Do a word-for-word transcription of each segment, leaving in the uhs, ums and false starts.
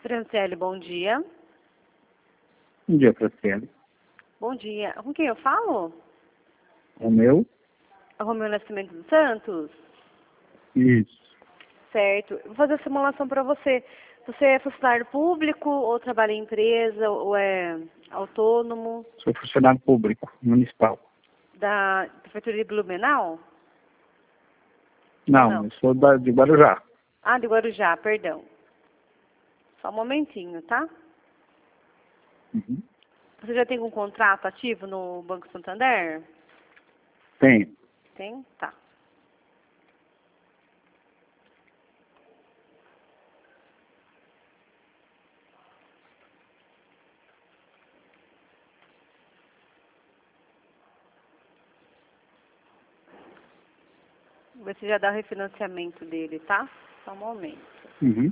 Franciele, bom dia. Bom dia, Franciele. Bom dia. Com quem eu falo? É meu? Romeu Nascimento dos Santos? Isso. Certo. Vou fazer a simulação para você. Você é funcionário público ou trabalha em empresa ou é autônomo? Sou funcionário público, municipal. Da Prefeitura de Blumenau? Não, Não. eu sou da, de Guarujá. Ah, de Guarujá, perdão. Só um momentinho, tá? Uhum. Você já tem um contrato ativo no Banco Santander? Tenho. Tem? Tá. Você já dá o refinanciamento dele, tá? Só um momento. Uhum.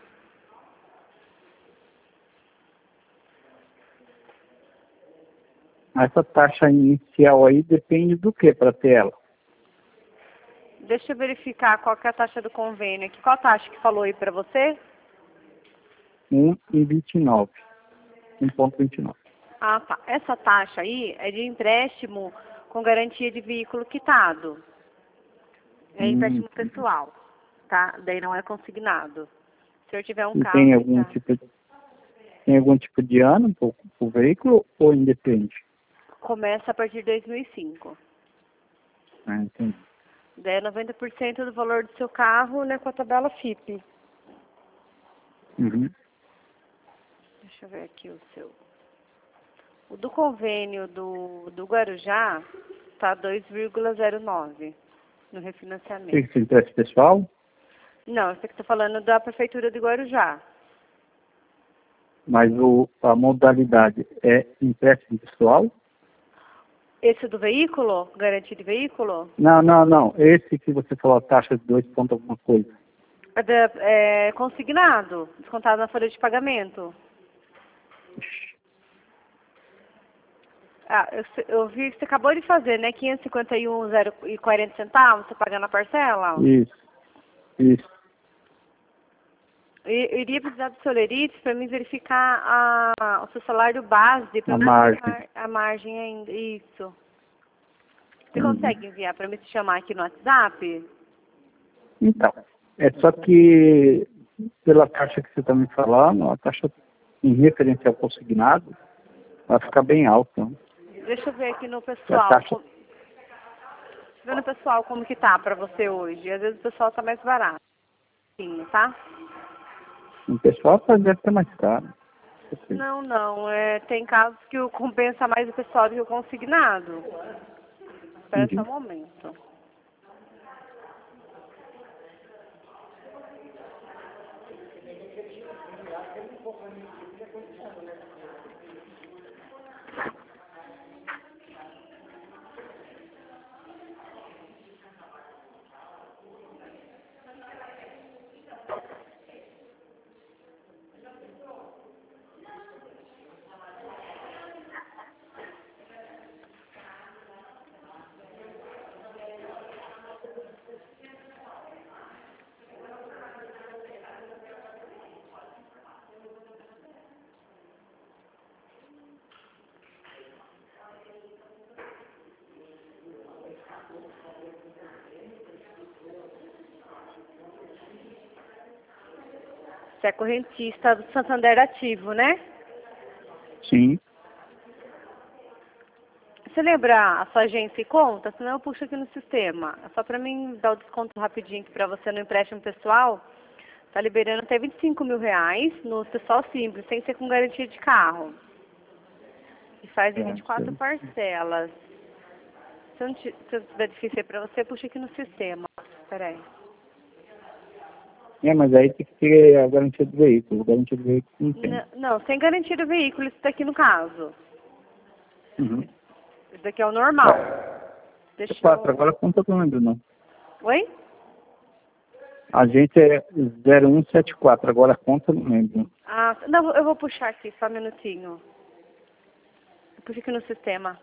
Essa taxa inicial aí depende do que para ter ela? Deixa eu verificar qual que é a taxa do convênio aqui. Qual a taxa que falou aí para você? um vírgula vinte e nove. um vírgula vinte e nove. Ah, tá. Essa taxa aí é de empréstimo com garantia de veículo quitado. É Hum. empréstimo pessoal, tá? Daí não é consignado. Se o senhor tiver um E carro tem algum quitado, tipo de, tem algum tipo de ano para o veículo ou independe? começa a partir de dois mil e cinco. Ah, entendi. Daí é noventa por cento do valor do seu carro, né, com a tabela F I P. Uhum. Deixa eu ver aqui o seu. O do convênio do, do Guarujá tá dois vírgula zero nove no refinanciamento. Tem que ser interesse pessoal? Não, você que está falando da Prefeitura de Guarujá. Mas o, a modalidade é empréstimo pessoal? Esse do veículo? Garantia de veículo? Não, não, não. Esse que você falou, a taxa de dois pontos alguma coisa. É, da- é consignado, descontado na folha de pagamento. Ah, eu, se- eu vi que você acabou de fazer, né? quinhentos e cinquenta e um reais e quarenta centavos, você paga na parcela? Isso, isso. E- Eu iria precisar do seu lerite para me verificar a, o seu salário base, para A ver margem. a, a margem ainda. Isso. Você Uhum. consegue enviar para me te chamar aqui no WhatsApp? Então, é só que pela taxa que você está me falando, a taxa em referência ao consignado vai ficar bem alta. Deixa eu ver aqui no E a pessoal. taxa, com- Deixa eu ver no pessoal como que tá para você hoje. Às vezes o pessoal tá mais barato, sim, tá? o pessoal deve ser mais caro. Não, não. É, tem casos que o compensa mais o pessoal do que o consignado. Espera só um Entendi. momento. Você é correntista do Santander Ativo, né? Sim. Você lembra a sua agência e conta? Senão eu puxo aqui no sistema. É só para mim dar o desconto rapidinho aqui para você no empréstimo pessoal. Tá liberando até vinte e cinco mil reais no pessoal simples, sem ser com garantia de carro. E faz em É, vinte e quatro sim. parcelas. Se não ti- se tiver difícil aí para você, puxa aqui no sistema. Espera aí. É, mas aí tem que ter a garantia do veículo. A garantia do veículo não tem. N- Não, sem garantia do veículo, isso daqui no caso. Uhum. Isso daqui é o normal. Deixa quatro, eu... agora conta que eu não lembro, não. Oi? A gente é zero um sete quatro, agora a conta eu não lembro. Ah, não, eu vou puxar aqui, só um minutinho. Eu puxo aqui no sistema.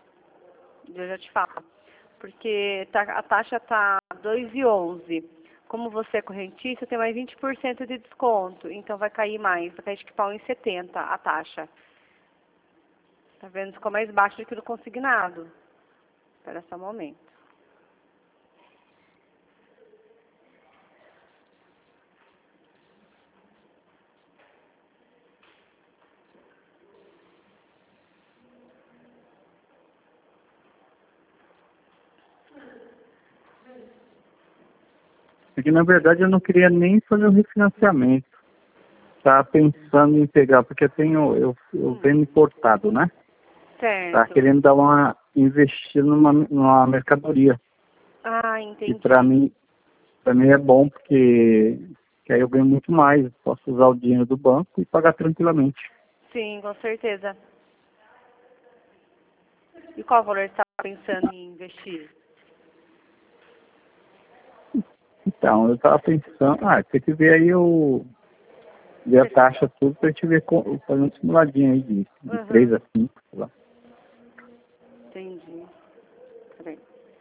Eu já te falo. Porque tá- a taxa tá dois e onze. Como você é correntista, tem mais vinte por cento de desconto. Então vai cair mais. Vai cair acho que para um vírgula setenta a taxa. Tá vendo? Ficou mais baixo do que no consignado. Espera só um momento. Porque, na verdade, eu não queria nem fazer o refinanciamento. Estava pensando em pegar, porque eu tenho, eu, eu venho importado, né? Certo. Estava querendo dar uma, investir numa, numa mercadoria. Ah, E entendi. para mim, para mim é bom, porque que aí eu ganho muito mais. Posso usar o dinheiro do banco e pagar tranquilamente. Sim, com certeza. E qual valor você está pensando em investir? Então, eu estava pensando, ah, tem que ver aí o, ver a taxa tudo para a gente ver, com, fazer um simuladinho aí de, de Uhum. três a cinco, sei lá. Entendi. Peraí.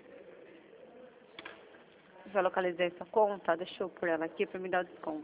Já localizei essa conta? Deixa eu pôr ela aqui para me dar o desconto.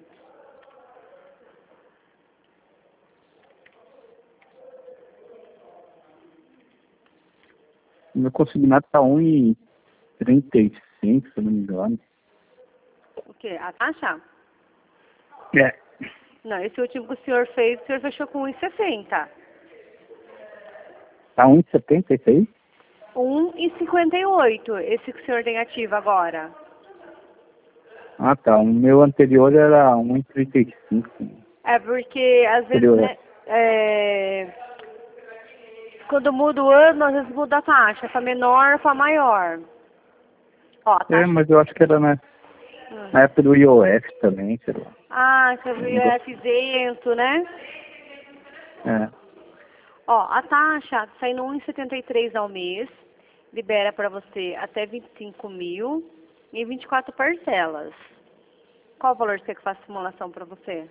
O meu consignado está um vírgula trinta e cinco, se eu não me engano. O quê? A taxa? É. Não, esse último que o senhor fez, o senhor fechou com um vírgula sessenta. Está um vírgula setenta esse aí? um vírgula cinquenta e oito, esse que o senhor tem ativo agora. Ah, tá. O meu anterior era um vírgula trinta e cinco. É porque, às vezes, Anterior, né, é, quando muda o ano, às vezes muda a taxa, para menor, para maior. Ó, a é. taxa... É, mas eu acho que era na, Hum. na época do I O F também, sei lá. Ah, você viu F isento, né? É. Ó, a taxa tá saindo um vírgula setenta e três ao mês, libera para você até vinte e cinco mil em vinte e quatro parcelas. Qual o valor que você que faz simulação para você?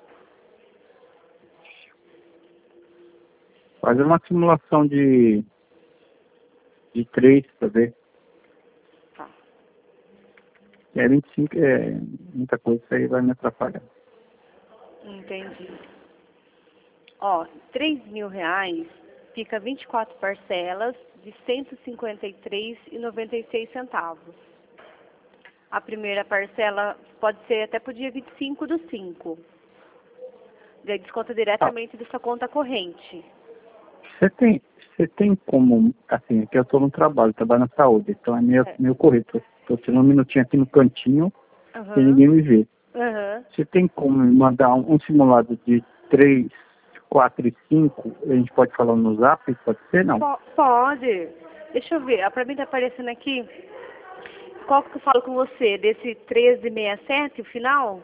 Fazer uma simulação de, de três para ver. Tá. É vinte e cinco, é muita coisa, isso aí vai me atrapalhar. Entendi. Ó, três mil reais fica vinte e quatro parcelas de cento e cinquenta e três reais e noventa e seis centavos. A primeira parcela pode ser até pro dia vinte e cinco do cinco. Daí desconta diretamente da sua conta corrente. Você tem, você tem como, assim, que eu estou no trabalho, trabalho na saúde, então é meio, É. meio correto. Estou tirando um minutinho aqui no cantinho, Aham. sem ninguém me ver. Aham. Você tem como me mandar um, um simulado de três, quatro e cinco? A gente pode falar no zap? Pode ser, não? Po- Pode. Deixa eu ver. Ah, pra mim tá aparecendo aqui. Qual que eu falo com você? Desse treze sessenta e sete, o final?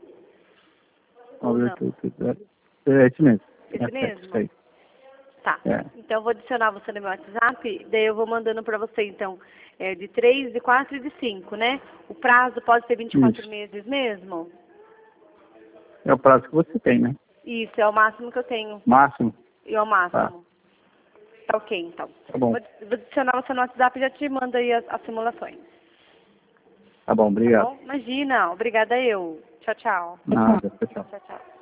Ou não? É esse mesmo. Esse É, mesmo? isso aí. Tá. É. Então eu vou adicionar você no meu WhatsApp, daí eu vou mandando pra você, então, é, de três, de quatro e de cinco, né? O prazo pode ser vinte e quatro Isso. meses mesmo? É o prazo que você tem, né? Isso, é o máximo que eu tenho. Máximo. E é o máximo. Tá, ok, então. Tá bom. Vou, vou adicionar você no WhatsApp e já te mando aí as, as simulações. Tá bom, Tá obrigado. bom? Imagina. Obrigada eu. Tchau, tchau. Nada, tchau, tchau. Tchau, tchau.